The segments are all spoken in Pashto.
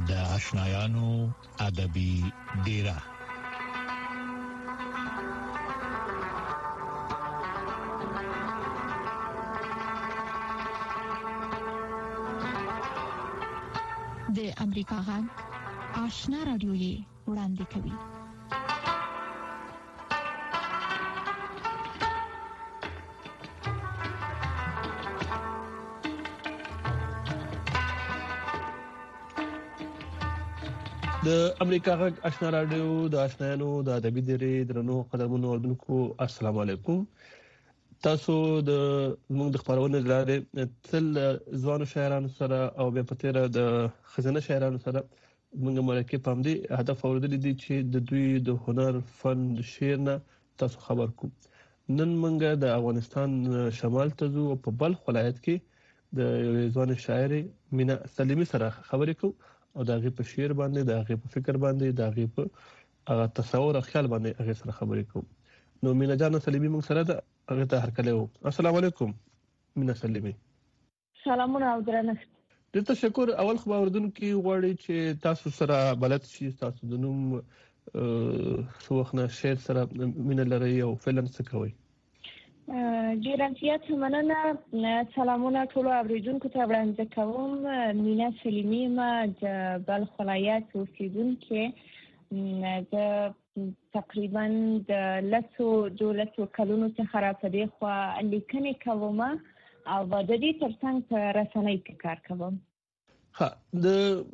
د آشنایانو ادبي ډیره. د امریکا غږ آشنا رادیو یې وړاندې کوي. د امریکا غږ آشنا رادیو د آشنایانو د ادبي ډیرې درنو قدمونو اوردونکو السلام علیکم. تاسو د موږ د خبرونې لاره تل ځوانو شاعرانو سره او بیا په تیر د خزانه شاعرانو سره موږ مرکه پام دي هدف اوردل دي چې د دوی د هنر فن شعر نه تاسو خبر کو. نن موږ د افغانستان شمال ته ځو په بلخ ولایت کې د ځوان شاعر مینا سلیمی سره خبرې کو او د هغه په شعر باندې د هغه په فکر باندې د هغه په تصور او خیال باندې هغه سره خبرې کو. نو مینا جان سلیمی موږ سره د هغه ته هرکلی وو. السلام علیکم مینا سلیمی. سلامونه او درنښت. ډېر تشکر. اول خو اوردونکو غواړي چې تاسو سره بلد شي تاسو د نوم څوخنه شعر سره مینا لري او فلم څه کوي. ډیر زیات مننه. سلامونه ټول اوریدونکو ته وړاندې کوم. مینا سلیمی ما د بلخ ولایت اوسیدونکې د تقریبا د 12 کلونو څخه راپدې خو لیکنې کوم او د دې ترڅنګ په رسنۍ کې کار کوم. ها د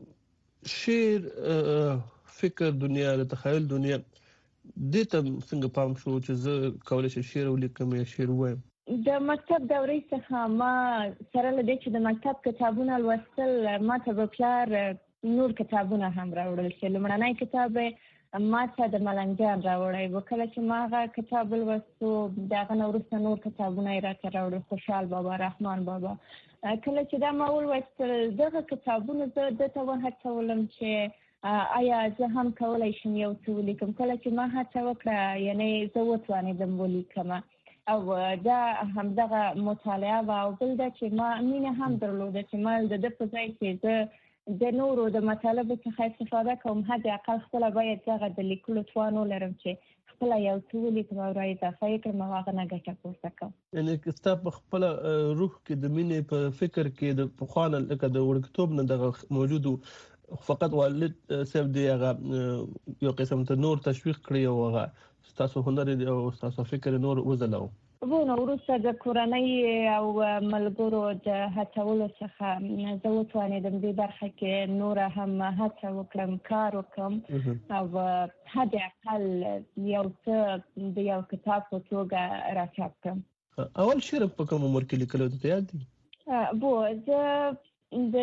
شعر فکر دنیا د تخیل دنیا دې ته څنګه پام شو چې زه کولای شم شعر ولیکم یا شعر وایم؟ د مکتب دورې څخه ما سره لدې چې د مکتب کتابونه لوستل ما ته په پلار نور کتابونه هم راوړل چې لومړنی کتاب ما ته د ملنګ جان راوړی و. کله چې ما هغه کتاب ولوستو د هغه نه وروسته نور کتابونه یې راته راوړل، خوشحال بابا، رحمان بابا. کله چې دا ما ولوستل دغه کتابونه زه دته وهڅولم چې آیا زه هم کولی شم یو څه ولیکم. کله چې ما هڅه وکړه یعنی زه وتوانېدم ولیکم او دا همدغه مطالعه وه. او بل دا چې ما مینه هم درلوده چې ما د ده په ځای کې زه د نورو د مطالبو څخه استفاده کوم، حد اقل خپله باید دغه د لیکلو توان ولرم چې خپله یو څه ولیکم او را اضافه یې کړم او هغه نه ګټه پورته کړم. یعنې که ستا په خپله روح کې د مینې په فکر کې د پخوا نه لکه د وړکتوب نه دغه موجود فقط والد صاحب دی هغه یو قسم ته نور تشویق کړی او هغه ستاسو هنر او ستاسو فکر نور وځلو. نو وروسته د کورنۍ او ملګرو د هڅولو څخه زه وتوانېدم دې برخه کې نوره هم هڅه وکړم، کار وکړم او حد اقل یو څه د یو کتاب په توګه راچاپ کړم. اول شعر په کوم عمر کې لیکلو ته یاد دي؟ زه د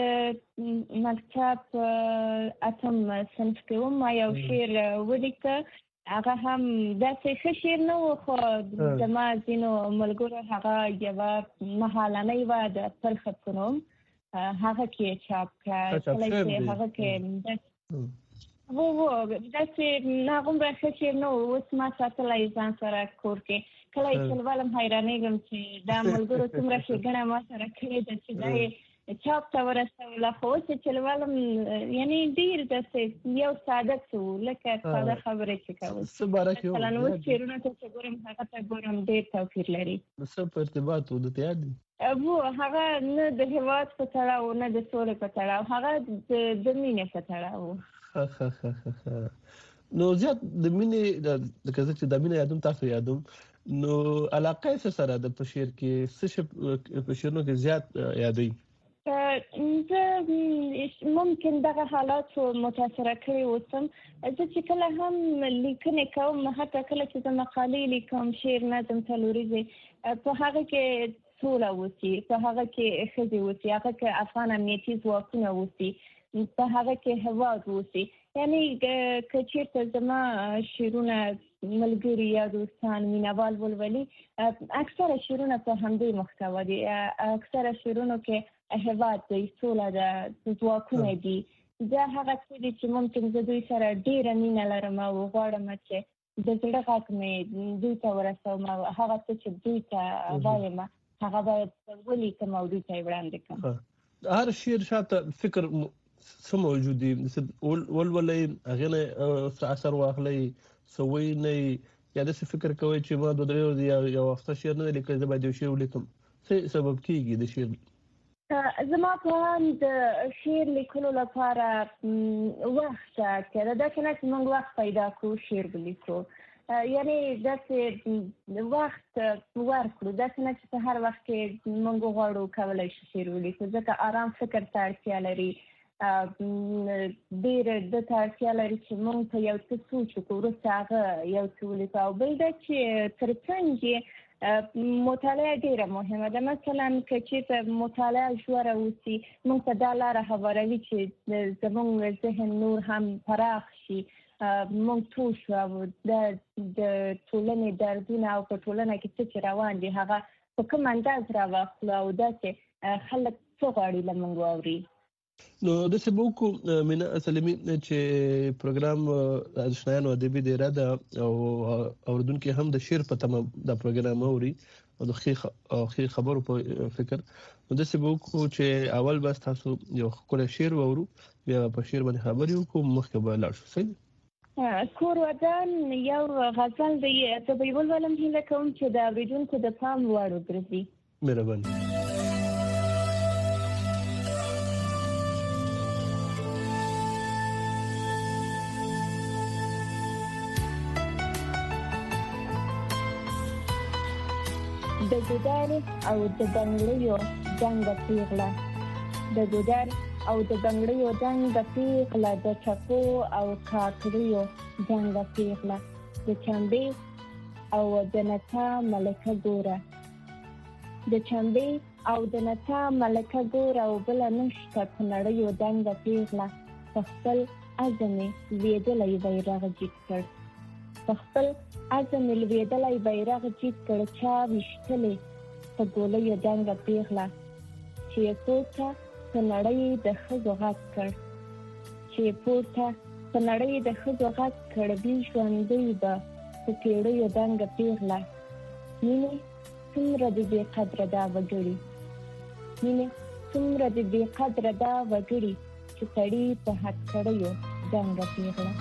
مکتب اتم صنف کې وم. ما یو شعر ولیکه، هغه هم داسې ښه شعر نه و خو زما ځینو ملګرو هغه یوه مهالنۍ وه د تلخه په نوم، هغه کې چاپ کړه. کله چې هغه کې داسې هغومره ښه شعر نه و، اوس ما ساتلی ځان سره کور کې. کله یې چې لولم حیرانېږم چې دا ملګرو څومره ښېګڼه ما سره کړې ده چې دا یې چاپ ته ورسوله. خو اوس چې لولم یعنې ډېر داسې یو ساده څه و، لکه ساده خبرې چې کوو. مثلا اوس شعرونو ته چې ګورم هغه ته ګورم ډېر توپیر لري. څه په ارتباط و درته یاد دي؟ هغه نه د هېواد په تړاو نه د سولې په تړاو، هغه د مینې په تړاو. نو زیات د مینې لکه زه چې د مینې یادوم تاسو یادوم، نو علاقه یې څه سره ده په شعر کې؟ څه شی په شعرونو کې زیات یادوي؟ زه ممکن دغه حالاتو متاثره کړې اوسم. زه چې کله هم لیکنې کوم، حتی کله چې زه مقالې لیکم، شعر، نظم، څلوریزې، په هغه کې سوله اوسي، په هغه کې ښځې اوسي، هغه کې افغان امنیتي ځواکونه اوسي، په هغه کې هېواد اوسي. یعنې که چېرته زما شعرونه ملګري یا دوستان مینهوال ولولي، اکثره شعرونه په همدې محتوا دي. اکثره شعرونو کې هېواد دی، سوله ده، ځواکونه دي. دا هغه څه دي چې ممکن زه دوی سره ډېره مینه لرم او غواړم چې د زړه غږ مې دوی ته ورسوم او هغه څه چې دوی ته وایم هغه باید ولیکم او دوی ته یې وړاندې کړم. هر شعر شاته فکر څه موجود دي ولولې هغه نه اثر واخلي سوي نه یا د فکر کوي چې ما د درې یو وخت شعر نه لیکل زه باید یو شعر ولیکم څه سبب کیږي د شعر زما په د شعر لیکلو لپاره وخت کړه دا څنګه چې موږ وخت پیدا کوو شعر ولیکو یعنی داسې وخت ورکړو دا څنګه چې په هر وخت کې موږ غواړو کولی شو شعر ولیکو ځکه آرام فکر ته اړتیا لري ډېر د ته اړتیا لري چې موږ په یو څه سوچ وکړو وروسته هغه یو څه ولیکو او بل دا چې تر څنګ یې مطالعه ډېره مهمه ده مثلا که چېرته مطالعه ژوره اوسي موږ ته دا لاره هواروي چې زموږ ذهن نور هم پراخ شي موږ پوه شو او د ټولنې دردونه او په ټولنه کې څه چې روان دي هغه په کوم انداز راواخلو او داسې خلک څه غواړي له موږ واوري. نو داسې به وکړو مینا سلیمي چې پروګرام د اشنایانو ادبي دیره ده او اورېدونکي هم د شعر په تمه دا پروګرام اوري او د ښې خبرو په فکر نو داسې به وکړو چې اول بس تاسو یو ښکلی شعر واورو بیا په شعر باندې خبرې وکړو مخکې به لاړ شو. صحیح کور ودان یو غزل دی زه به یې ولولم هیله کوم چې د اورېدونکو د پام وړ وګرځي. مهرباني. د ګودر او د بنګړیو جنګ پیغله د ګودر او د بنګړیو جنګ پیغله د چپو او کاکړیو جنګ پیغله د چمبې او د نڅا ملکه ګوره د چمبې او د نڅا ملکه ګوره او بل نشته په نړیو جنګ پیغله په خپل عزم لوېدلی بیرغ جګ کړ په خپل عزم لوېدلی بیرغ جګ کړ چا ویشتلې په ګولیو جنګ پیغله چې یې پورته په نړۍ د ښځو غږ کړ چې یې پورته په نړۍ د ښځو غږ کړ دوی ژوندی به په پیړیو دنګه پیغله مینې څومره د بې قدره دا وګړي مینې څومره د بې قدره دا وګړي چې سړي په هتکړیو دنګه پیغله.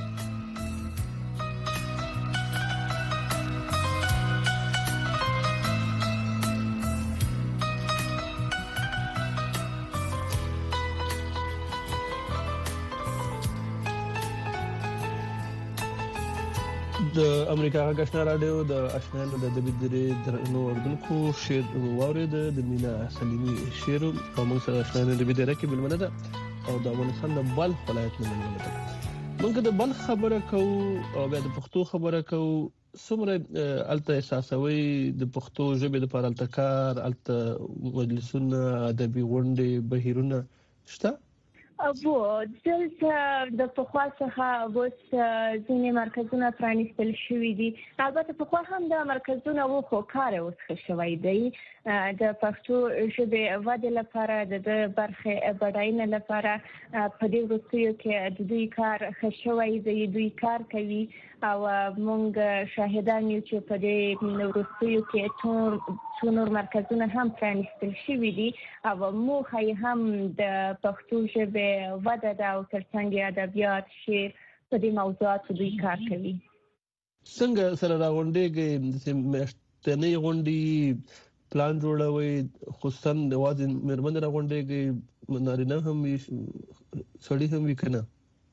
د امریکا غږ آشنا رادیو د اشنایانو د ادبي درې درنو اورېدونکو شعر واورېد د مینا سلیمي شعر او موږ سره اشنایانو د ادبي دیره کې مېلمنه ده او د افغانستان د بلخ ولایت نه مېلمنه ده. موږ د بلخ خبره کوو او بیا د پښتو خبره کوو څومره الته احساسوي د پښتو ژبې لپاره الته کار الته مجلسونه ادبي غونډې بهیرونه شته؟ ابو دلته د پخوا څخه اوس ځینې مرکزونه پرانیستل شوي دي البته پخوا هم د مرکزونه وو خو کار اوس ښه شوی دی د پښتو ژبې ودې لپاره د برخې بډاینې لپاره په دې وروستیو کې د دوی کار ښه شوی دی دوی کار کوي او موږ شاهدان یو چې په دې وروستیو کې څو نور مرکزونه هم پرانیستل شوي دي او موخه یې هم د پښتو ژبې وده ده او ترڅنګ یې ادبیات شعر په دې موضوعاتو دوی کار کوي. څنګه سره راغونډېږي د میاشتنۍ غونډې پلان جوړوي خصوصا د وازن مېرمنې راغونډېږي نارینه هم وي سړي هم وي که نه؟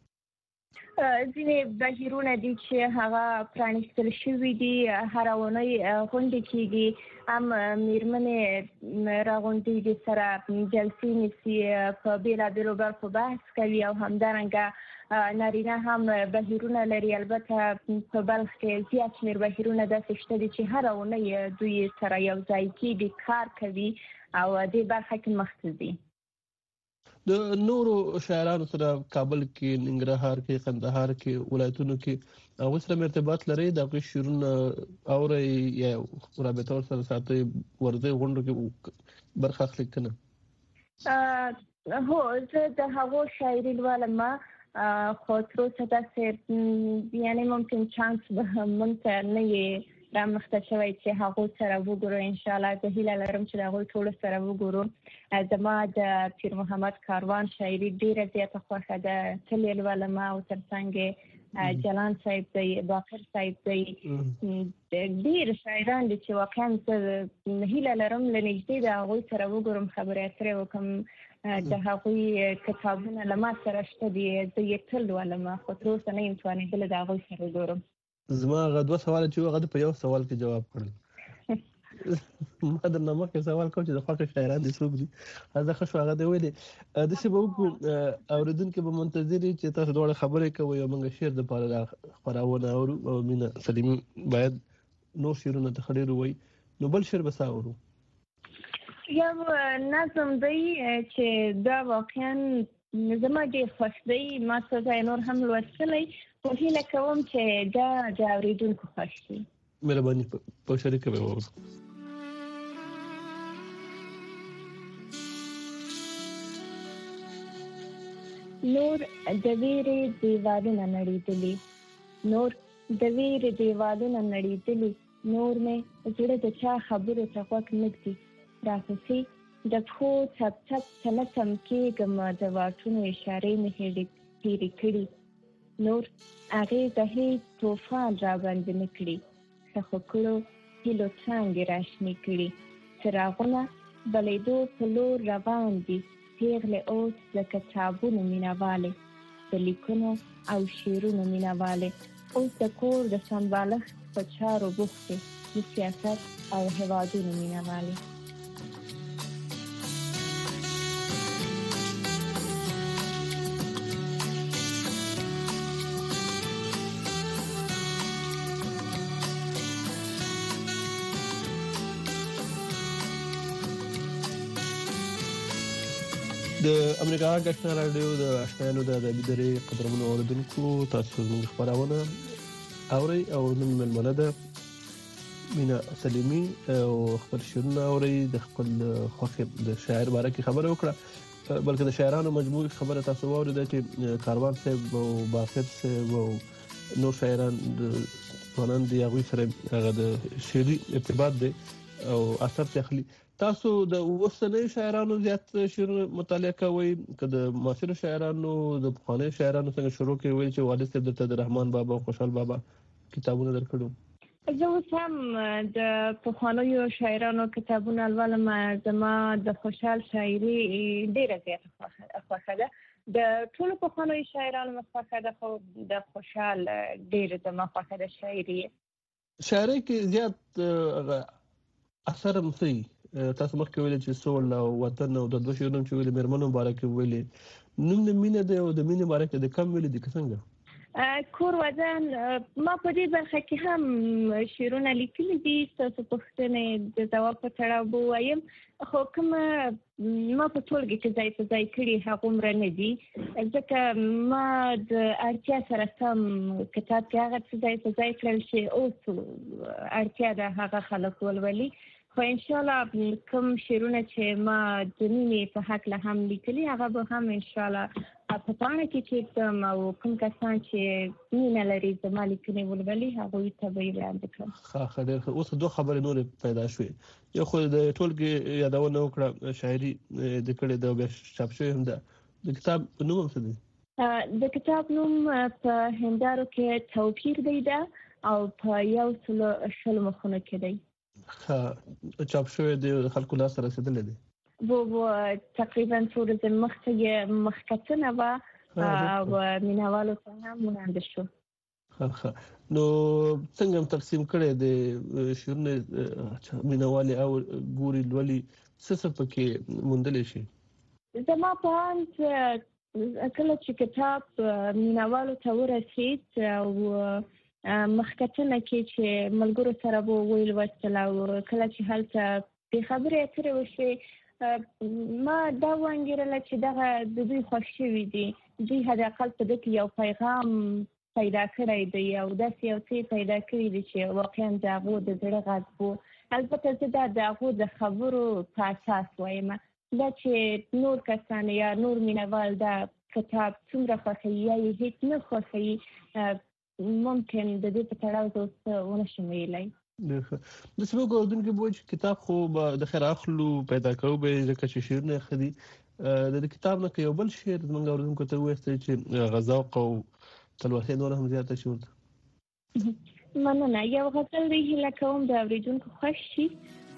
ځینې بهیرونه دي چې هغه پرانیستل شوي دي هره اونۍ غونډې کېږي هم مېرمنې راغونډېږي سره جلسې نیسي په بېلابېلو برخو بحث کوي او همدارنګه نارینه هم بهیرونه لري البته په بلخ کې زیات شمېر بهیرونه داسې شته دي چې هره اونۍ دوی سره یو ځای کېږي کار کوي او دې برخه کې مخته ځي. د نورو شاعرانو سره کابل کې ننګرهار کې قندهار کې ولایتونو کې هغوی سره ارتباط لرئ د هغوی شعرونه اورئ یا رابطه ورسره ساتئ ورځئ غونډو کې برخه اخلئ که نه؟ هو زه د هغو شاعري لولم خو تر اوسه داسې یعنې ممکن چانس به موږ ته نه یې رامخته شوی چې هغه سره وګورو ان شاء الله. زه هیله لرم چې هغه ټول سره وګورو. زما د پیر محمد کاروان شاعري ډیره زیاته خوښه ده. تل یې لولم او ترڅنګ جلان صاحب دی، باقر صاحب دی، ډیر شاعران دي چې واقعا زه هیله لرم له نږدې د هغوی سره وګورم، خبرې اترې وکړم. د هغوی کتابونه له ما سره شته دي، زه یې تل لولم، خو تر اوسه نه یم توانېدلی د هغوی سره وګورم. زما هغه 2 سوال چې هغه په یو سوال کې جواب کړل. ما درنه مخکې سوال کوم چې د خوښ شاعران دي څوک دي، دا ښه شو هغه دی ویلې. داسې به وکړو اورېدونکي به منتظر وي چې تاسو دواړه خبرې کوئ او موږ شعر دپاره خپرونه اورو. او مینه سلیمي باید نور شعرونه ته ښه ډېر ووایي، نو بل شعر به څه اورو؟ یو نظم دی چې دا واقعا زما ډېر خوښ دی، ما څه ځای نور هم لوستلی، خو هیله کوم چې دا د اورېدونکو خوښ شي. مهرباني په شریکه به واورو. نور د ویرې دیوالونه نړېدلي، نور د ویرې دیوالونه نړېدلي، نور مې زړه د چا خبرو ته غوږ نږدي، راپسې د پښو چپ چپ چلتم کېږم، د واټونو اشارې مې هېرې کړي، نور اغېزه هېڅ طوفان راباندې نه کړي، ښخو کړو هیلو څانګې راشنې کړي، څراغونه بلېدو په لور روان دي، پیغلې اوس د کتابونو مینهوالې، د لیکنو او شعرونو مینهوالې، اوس د کور د سمبالښت په چارو بوختې، د سیاست او هېوادونو مینهوالې. د امریکا غږ آشنا راډیو د آشنایانو د ادبي درې قدرمنو اوریدونکو، تاسو زموږ خپرونه اورئ او نن مېلمنه ده مینه سلیمي او خپل شعرونه اورئ. د خپل خوښې د شاعر باره کې خبره وکړه، بلکې د شاعرانو مجموعي خبره تاسو واورېده چې کاروان صاحب او باقر صاحب او نور شاعران د ځوانان دي، هغوی سره هغه د شعري ارتباط دی او اثر ته اخلي. تاسو د اوسنیو شاعرانو زیات شعرونه مطالعه کوئ که د معاصرو شاعرانو د پخوانیو شاعرانو څنګه شروع کوئ؟ ویل چې والد صاحب درته د رحمان بابا او خوشحال بابا کتابونه درکړو. زه اوس هم د پخوانیو شاعرانو کتابونه لولم. زما د خوشحال شاعري ډېره زیاته خوښه ده. د ټولو پخوانیو شاعرانو مې خوښه ده، خو د خوشحال ډېره زما خوښه ده شاعري. شاعرۍ کې زیات اثر هم څه وي؟ تاسو مخکې ویلې چې سول او وطن او د 2 شعرونو چې ویلې مېرمنو باره کې ویلې، نوم د مینه دی او د مینې باره کې د کم ویلې دي که څنګه؟ کور ودان ما په دې برخه کې هم شعرونه لیکلي دي. ستاسو پوښتنې د ځواب په تړاو به ووایم، خو کومه ما په ټولګي کې ځای په ځای کړي هغومره نه دي، ځکه ما د اړتیا سره سم کتاب کې هغه څه ځای په ځای کړل چې اوس اړتیا ده هغه خلک ولولي. خو انشاءالله کوم شعرونه چې ما د مینې په هکله هم لیکلي هغه به هم انشاءالله په پاڼه کې کېږدم او کوم کسان چې مینه لري زما لیکنې ولولي هغوی ته به یې وړاندې کړم. ښه ډېر ښه. اوس 2 خبرې نورې پیدا شوې. یو خو د ټولګې یادونه وکړه، شاعري د کړې ده او بیا چاپ شوې هم ده. د کتاب نوم هم څه دی؟ د کتاب نوم په هندارو کې توپیر دی ده او په 100 مخونو کې دی. ښه چاپ شوی دی، د خلکو لاس رسېدلی دی؟ تقریبا څو ورځې مخکې مخکتنه وه او مینهوالو ته هم وړاندې شو. ښه نو څنګه هم تقسیم کړی دی شعرونه مینهوالې او ګوري لولي، څه پکې موندلی شي؟ زما په اند کله چې کتاب مینهوالو ته ورسېد او مخکتنه کې چې ملګرو سره به ویل وستل او کله چې هلته د خبرې اترې وشوې، ما دا وانګېرله چې دغه د دوی خوښ شوي دي، دوی حداقل په ده کې یو پیغام پیدا کړی دی او داسې یو څه پیدا کړي دي چې واقعا د هغو د زړه غږ و. البته زه دا د هغو د خبرو په اساس وایم، دا چې نور کسان یا نور مینهوال دا کتاب څومره خوښوي یا یې هېڅ نه خوښوي، ممکن د دې په تړاو زه اوس ونه شم ویلی. د سبا کوردون کې بوج کتاب خو د خیر اخلو پیدا کوو به ځکه چې شیرونه خدي د کتاب نه یو بل شعر موږ اوردونکو ته وایي چې غزاق او تلوثه نور هم زیاته شو. مننه. یو غزل دی هیله کوم د اوریدونکو خوښ شي.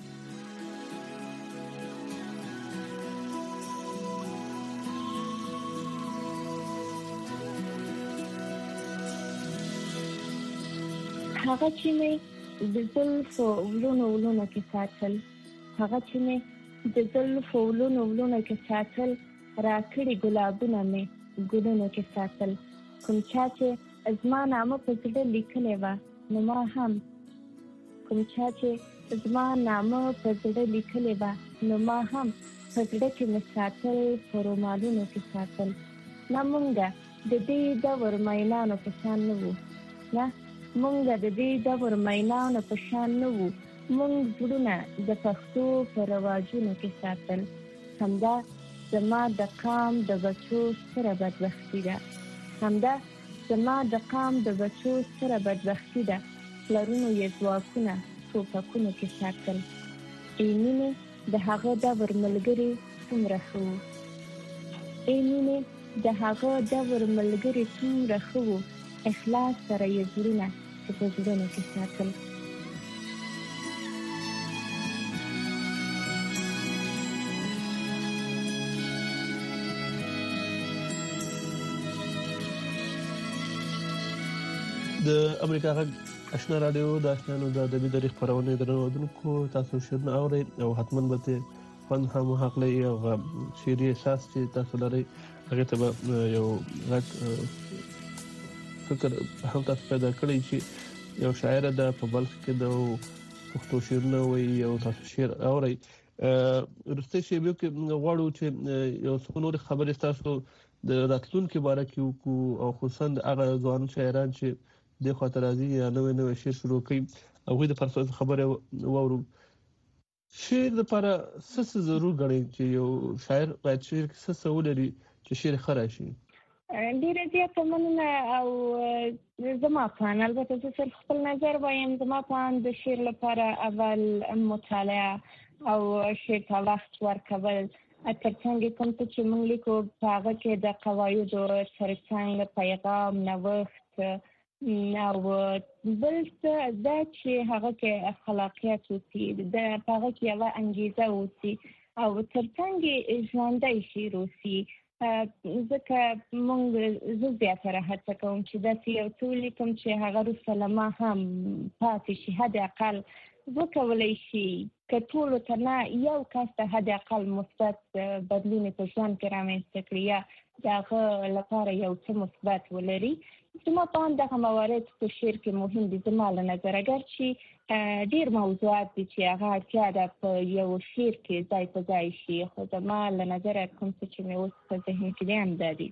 هغه چې مې د زلفو ولونو کې ساتل، هغه چې مې د زلفو ولونو کې ساتل، راکړي ګلابونه مې ګلونو کې ساتل. کوم چا چې زما نامه په زړه لیکلی وه نو ما هم، کوم چا چې زما نامه په زړه لیکلی وه نو ما هم په زړه کې مې ساتل، په رومالونو کې ساتل. نه مونږه د دې دور مینانو په شان نه وو، نه مونږ د دې دور مینانو په شان نه وو. مونږ زړونه د پښتو په رواجونو کې ساتل. همدا زما د قام د بچو ستره بدبختي ده، همدا زما د قام د بچو ستره بدبختي ده. پلرونو یې ځواکونه ټوپکونو کې ساتل. ای مینې د هغه دور ملګري څومره ښه وو، ای مینې د هغه دور ملګري څومره ښه وو. اخلاص سره یې زړونه په زړونو کې ساتل. د امریکا غږ آشنا رادیو د آشنانو د ادبي تاریخ خپرونه درلودونکو تاسو شنو اورئ او حتماً به فن هم حق لري او شعري احساس چې تاسو لري هغه ته یو غږ فکر هم تاسو پیدا کړی چې یو شاعر د په بلخ کې د پښتو شعرونه وایي او تاسو شعر اورئ. ورسته شی به کې غواړو چې یو څو نور خبرې تاسو د راتلونکو باره کې وکړو او خصوصا د هغه ځوان شاعران چې د خاطر راځي یا نوې شعر شروع کړي او د پرسوز خبره وورو. شعر لپاره څه ضرور غړي چې یو شاعر باید شعر کې څه ولري چې شعر خراشي. ډیره زیاته مننه. او زما په البته زه خپل نظر وایم، زما په د شعر لپاره اول مطالعه او شعر ته وخت ورکول، ترڅنګ کوم چې موږ لیکو په هغه کې د قواعدو ترڅنګ پیغام، نوښت او بل څه دا چې هغه کې خلاقیت اوسي، د هغه کې یوه انګیزه اوسي او ترڅنګ ژوندی شعر اوسي. ځکه موږ زه زیاتره هڅه کوم چې داسې یو څه ولیکم چې هغه وروسته له ما هم پاتې شي، حد اقل وکولی شي که ټولو ته نه یو کس ته حد اقل مثبت بدلون په ژوند کې رامنځته کړي یا د هغه لپاره یو څه مثبت ولري. زما په هم دغه موارد په شعر کې مهم دي زما له نظره، اگر چې ډېر موضوعات دي چې هغه اړتیا ده په یو شعر کې ځای په ځای شي، خو زما له نظره کوم څه چې مې اوس په ذهن کې دي هم دا دي.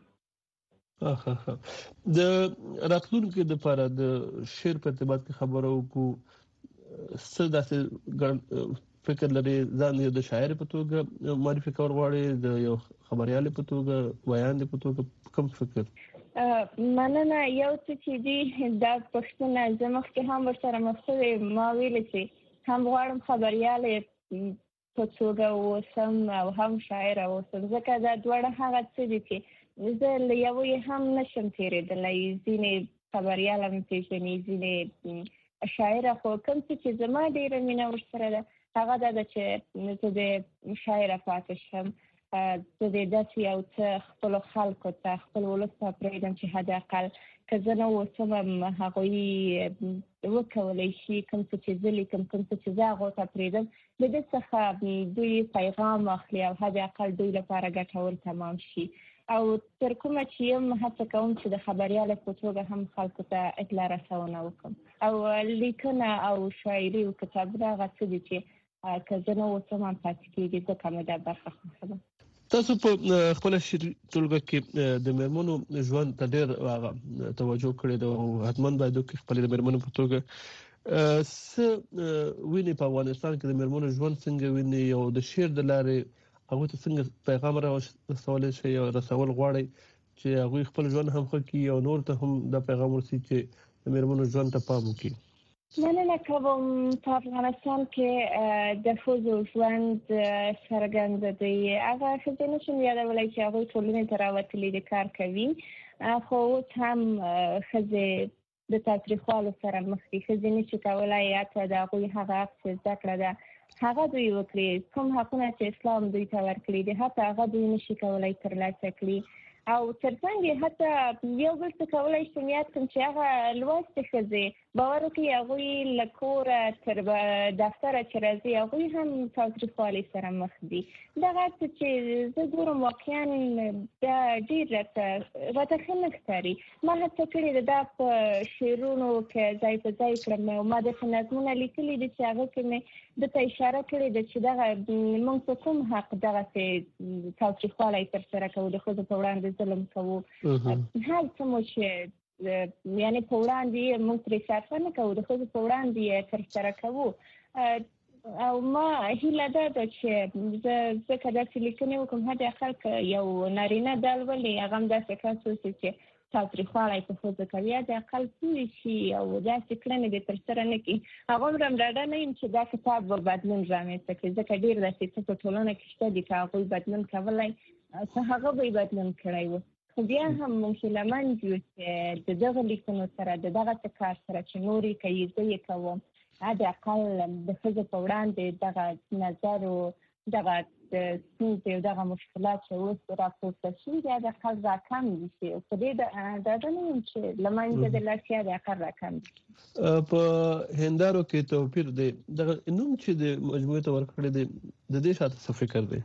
د راتلونکي لپاره د شعر په ارتباط کې خبرو وکړو. څه داسې فکر لري ځان یو د شاعر په توګه معرفي کول غواړي، د یو خبريال په توګه، ویاند په توګه، کوم فکر؟ مننه. یو څه چې دی دا پښتنه زه مخکې هم ورسره مخکې ما ویلې چې هم غواړم خبریالې په توګه اوسم او هم شاعره اوسم، ځکه دا دواړه هغه څه دي چې زه له یوې هم نشم تېرېدلی. ځینې خبریال هم پېژني، ځینې شاعره، خو کوم څه چې زما ډېره مینه ورسره ده هغه دا ده چې زه د شاعره پاتې شم. زه د داسې یو څه خپلو خلکو ته، خپل ولس ته پرېږدم چې حد اقل که زه نه اوسم هغوی وکولی شي کوم څه چې زه لیکم، کوم څه چې زه هغو ته پرېږدم، د دې څخه دوی پیغام اخلي او حد اقل دوی لپاره ګټور تمام شي. او تر کومه چې یم هڅه کوم چې د خبریالې په توګه هم خلکو ته اطلاع رسونه وکړم او لیکنه او شاعري او کتابونه هغه څه دي چې که زه نه اوسم هم پاتې کېږي، ځکه مې دا برخه خوښه ده. تاسو په خپل شعري ټولګه کې د میرمنو ژوند ته ډېر توجه کړې ده او حتماً باید وکړئ خپل د میرمنو په توګه څه ویني په افغانستان کې د میرمنو ژوند څنګه ویني او د شعر د لارې هغه ته څنګه پیغام رسول شي او رسول غواړي چې هغه خپل ژوند هم ښه کړي او نور ته هم د پیغام ورسي چې د میرمنو ژوند ته پام وکړي. مننه کوم. په افغانستان کې د ښځو ژوند څرګند دی. هغه ښځې نشم یادولی چې هغوی ټولنې ته راوتلي د کار کوي، خو اوس هم ښځې د تاوتریخوالو سره مخ دي. ښځې نشي کولی حتی د هغوی هغه حق چې زده کړه ده هغه دوی وکړي، کوم حقونه چې اسلام دوی ته ورکړي دي حتی هغه دوی نشي کولی ترلاسه کړي. او ترڅنګ یې حتی یو بل څه کولی شم یاد کړم چې هغه لوستې ښځې باور وکړي هغوی له کوره تر دفتره چې راځي هغوی هم تاوتریخوالي سره مخ دي. دغه څه چې زه ګورم واقعا دا ډېر راته ښه نه ښکاري. ما هڅه کړې ده دا په شعرونو کې ځای په ځای کړم او ما داسې نظمونه لیکلي دي چې هغه کې مې دته اشاره کړې ده چې دغه موږ په کوم حق دغسې تاوتریخوالی ترسره کوو، د ښځو په وړاندې ظلم کوو، هر څه مو چې یعنې په وړاندې یې موږ ترې صرفه نه کوو، د ښځو په وړاندې یې ترسره کوو. او ما هیله دا ده چې زه که داسې لیکنې وکړم حد اقل که یو نارینه دا لولي هغه هم داسې کس اوسي چې تاوتریخوالی په ښځو کوي، حد اقل پوه شي او داسې کړنې دې ترسره نه کړي. هغومره هم ډاډه نه یم چې دا کتاب به بدلون رامنځته کړي، ځکه ډېر داسې څه په ټولنه کې شته دي که هغوی بدلون کولی که هغه به یې بدلون کړی و. خو بیا هم موږ هیلهمند یو چې د دغه لیکنو سره د دغسې کار سره چې نور یې کوي زه یې کوم، حد اقل د ښځو په وړاندې دغه نظر او دغه ستونزې او دغه مشکلات چې اوس راپورته شوي دي حد اقل راکم دي شي. په دې ډاډه نه یم چې له منځه د لاړ شي، حد اقل راکم دي. په هندارو کې توپیر دی. دغه نوم چې د مجموعې ته ورکړی دی د دې شاته څه فکر دی؟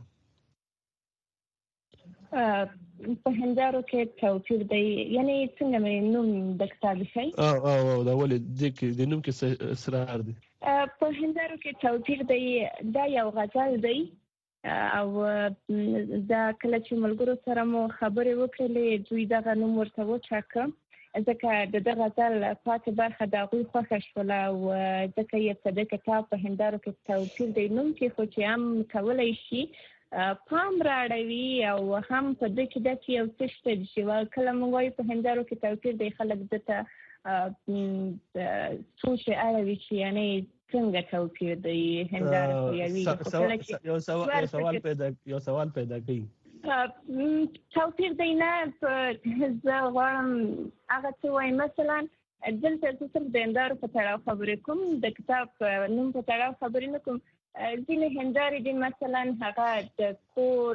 په هندارو کې توپیر دی یعنی څنګه مې نوم د کتاب شي دا ولې د نوم کې اسرار دی؟ په هندارو کې توپیر دی دا یو غزل دی او دا کله چې ملګرو سره مو خبرې وکړلې دوی دغه نوم ورته وټاکه ځکه د دغه غزل پاتې برخه د هغوی خوښه شوله او ځکه یې په دې کتاب په هندارو کې توپیر دی نوم کې خو چې هم کولی شي پام راړوي او هم په دې کې داسې یو څه شته چې کله موږ وایو په هندارو کې توپیر دی خلک دته سوچ اړوي چې یعنی څنګه توپیر دی هنداره خو یوي یو سوال پیدا کوي توپیر دی نه زه غواړم هغه څه وایم مثلا دلته صرف د هندارو په تړاو خبرې کوم د کتاب نوم په تړاو خبرې نه کوم ځینې هندارې دي مثلا هغه د کور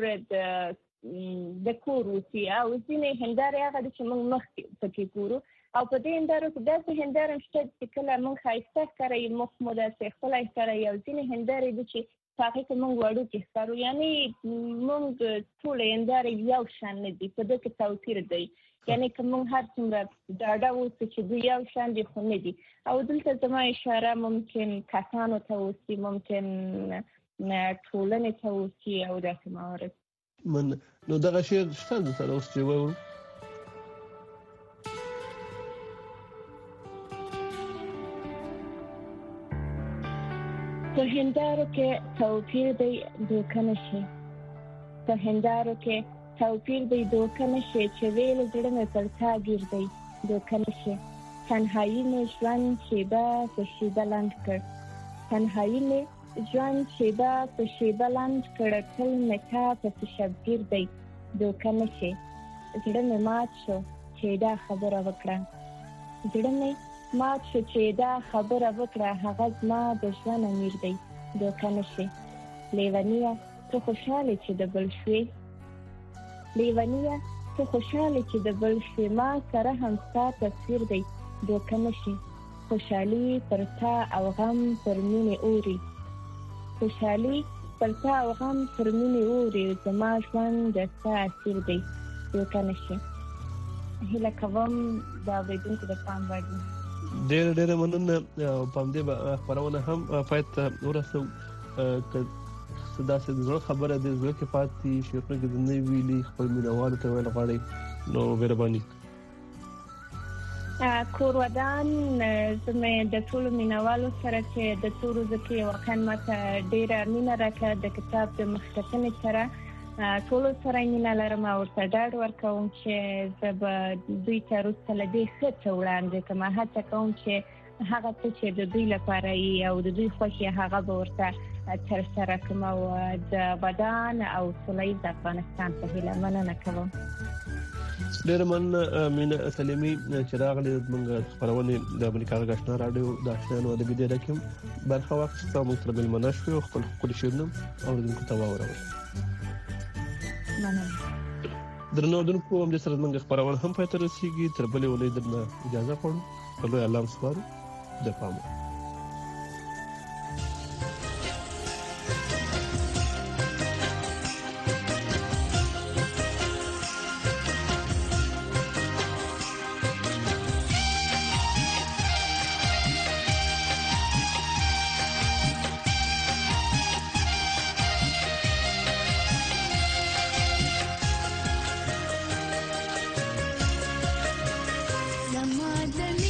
اوسي او ځینې هندارې هغه دي چې موږ مخکې پکې ګورو او په دې هندارو کې داسې هنداره شته چې کله موږ ښایسته ښکاري مخ مو داسې ښکلی ښکاري او ځینې هندارې دي چې په هغې کې موږ وړوکي ښکارو یعنې موږ ټولې هندارې یو شان نه دي په دې کې توپیر دی یعنی که موږ هر څومره ډاډه اوسو چې دوی یو شان دي خو نه دي او دلته زما اشاره ممکن کسانو ته اوسي ممکن ټولنې ته اوسي او داسې موارد نو دغه شعر شته دلته اوس چې وایو په هندارو کې توپیر دی دوکه نشي په هندارو کې توپیر دی دوکه نشي چې ویل زړه مې پر تا ګیر دی دوکه نشي تنهایی مې ژوند شیبه په شیبه لنډ کړ تنهایی مې ژوند شیبه په شیبه لنډ کړ تل مې تا پسې شبگیر دی دوکه نشي زړه مې مات شو چې دا خبره وکړه زړه مې مات شو چې دا خبره وکړه هغه زما د ژوند امیر دی دوکه نشي لیونیه ته خوشحاله چې د بل شوې لیونیه ته خوشحاله چې د بل شوې ما سره هم ستا تصویر دی دوکه نشي خوشحالي پر تا او غم پر مینې اوري خوشحالي پر تا او غم پر مینې اوري زما ژوند د ستا اسیر دی دوکه نشي هیله کوم د اورېدونکو د پام وړ وي ډېره مننه په همدې خپرونه هم پای ته ورسو که داسې د زړه خبره د زړه کې پاتې شعرونه کې د نه ویلي خپل مینوالو ته ویل غواړئ نو مهرباني کور ودان زموږ د ټولو مینوالو سره چې د څو ورځو کې واقعا ماته ډېره مینه راکړه د کتاب د مخکتنې سره ټولو سره مینه لرم او ورته ډاډ ورکوم چې زه به دوی ته وروسته له دې ښه څه وړاندې کړم هڅه کوم چې هغه څه چې د دوی لپاره او د دوی خوښي هغه به ورته تر سره کوم او د بدن او سولې د افغانستان په هیله مننه کوم. ډېر من مینا سلیمي چې راغلي موږ خبرونه د امریکا غږ آشنا رادیو د آشنانو د بده راکم برخه وخت ستاسو سره ملمنه شو خپل شیرنم او دغه تواورو مننه. درنو دونکو هم د سره موږ خبرونه هم پاتې رسیږي تر بلې ولې درنه اجازه کوم په لوی اعلان سپارو د پامه. Ramadan